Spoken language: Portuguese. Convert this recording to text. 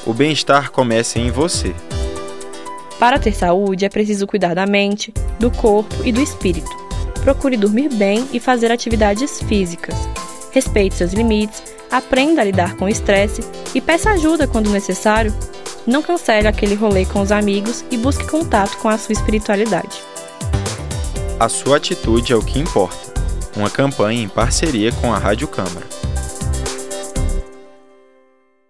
O bem-estar começa em você. Para ter saúde, é preciso cuidar da mente, do corpo e do espírito. Procure dormir bem e fazer atividades físicas. Respeite seus limites, aprenda a lidar com o estresse e peça ajuda quando necessário. Não cancele aquele rolê com os amigos e busque contato com a sua espiritualidade. A sua atitude é o que importa. Uma campanha em parceria com a Rádio Câmara.